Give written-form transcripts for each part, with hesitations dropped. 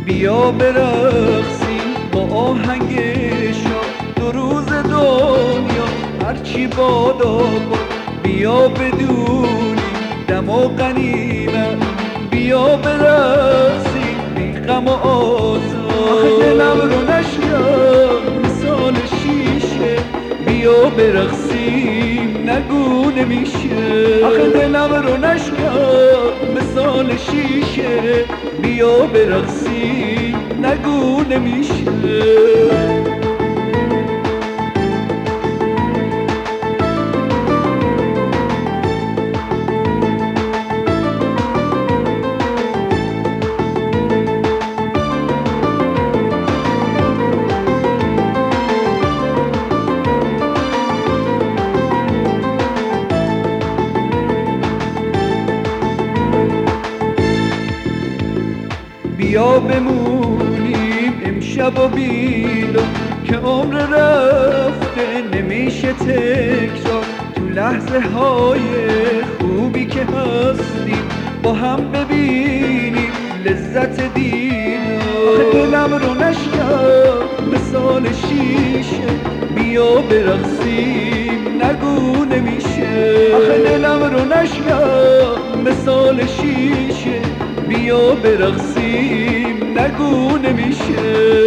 بیا برقصیم با آهنگ شاد دو روز دنیا هرچی بادا باد. بیا بدونیم دم و غنیمت، بیا برقصیم بی غم و آزار. آخه دلم رو نشکن مثال شیشه، بیا برقصیم نگو نمیشه. آخه دلم رو نشکن مثال شیشه، بیا برقصیم نگو نمیشه. بیا بمونیم امشب و بیدار که عمر رفته نمیشه تکرار. تو لحظه های خوبی که هستیم با هم ببینیم لذت دیدار. آخه دلم رو نشکن مثال شیشه، بیا برقصیم نگو نمیشه. آخه دلم رو نشکن مثال شیشه، بیا برقصیم نگو نمیشه.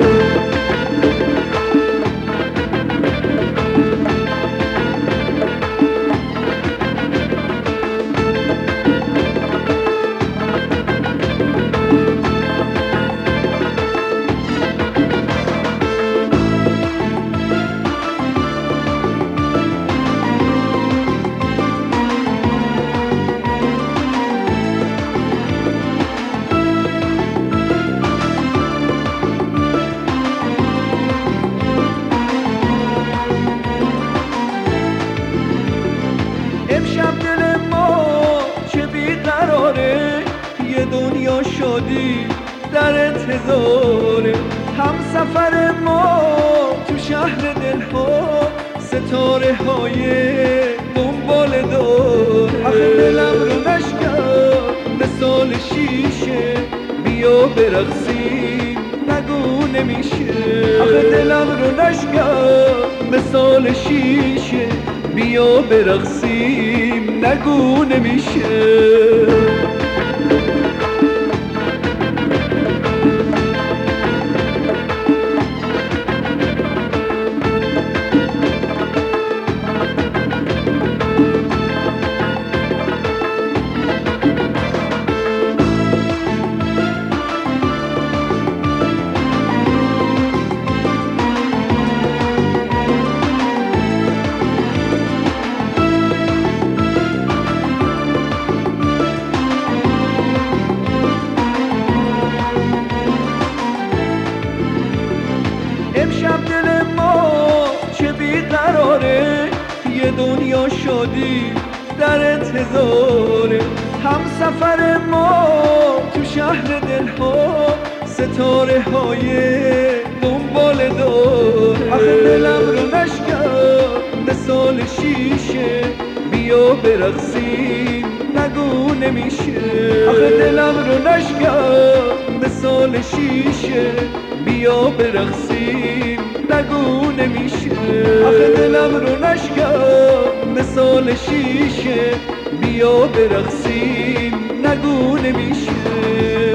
امشب دل ما چه بیقراره، یه دنیا شادی در انتظاره. هم سفر ما تو شهر دلها، ستاره های دنبال دار. آخه دلم رو نشکن مثال شیشه، بیا برقصیم نگو نمیشه. آخه دلم رو نشکن مثال شیشه، بیا برقصیم نگو نمیشه. امشب دل ما چه بیقراره، یه دنیا شادی در انتظاره. هم سفر ما تو شهر دلها، ستاره های دنبال دار. آخه دلم رو نشکن مثال شیشه، بیا برقصیم نگو نمیشه. آخه دلم رو نشکن مثال شیشه، بیا برقصیم نگو نمیشه. آخه دلم رو نشکن مثال شیشه، بیا برقصیم نگو نمیشه.